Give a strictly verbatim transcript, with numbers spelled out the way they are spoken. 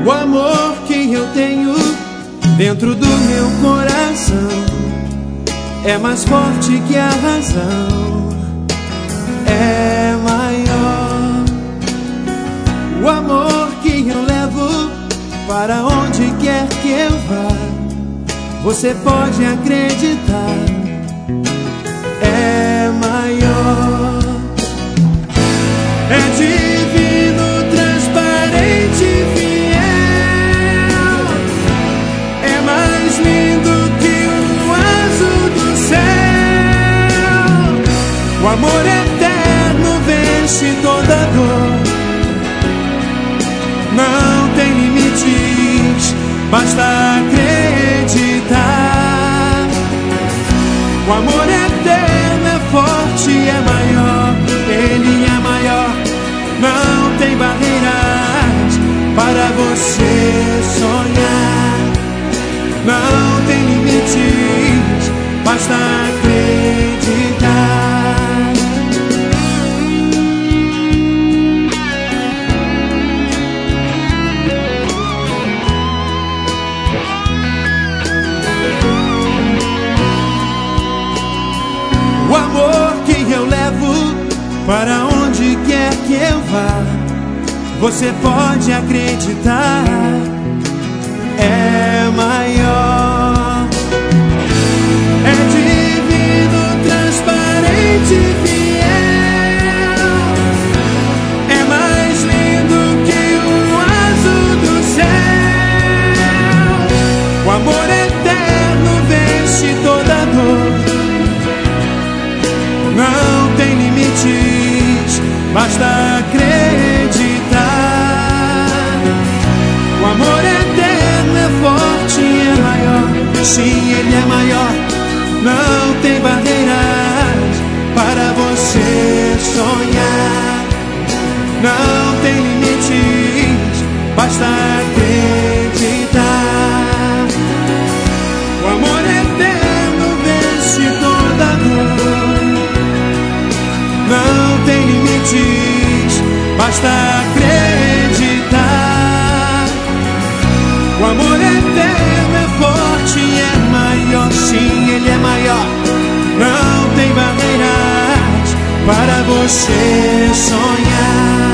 O amor que eu tenho dentro do meu coração é mais forte que a razão, é maior. O amor que eu levo para onde quer que eu vá, você pode acreditar, é maior. É divino, transparente, fiel, é mais lindo que o azul do céu. O amor eterno vence toda dor, não tem limites, basta acreditar. O amor eterno é forte, é maior, ele é maior. Não tem barreiras para você sonhar, não tem limites, basta acreditar. O amor que eu levo para onde quer que eu vá, você pode acreditar, é maior. É divino, transparente, fiel, é mais lindo que o azul do céu. O amor eterno vence toda dor, não tem limites, basta acreditar. O amor eterno é forte, é maior, sim, ele é maior. Não tem barreiras para você sonhar, não tem limites, basta acreditar. O amor eterno vence toda dor, não tem limites, basta acreditar. O amor eterno é forte, é maior, sim, ele é maior. Não tem barreiras para você sonhar.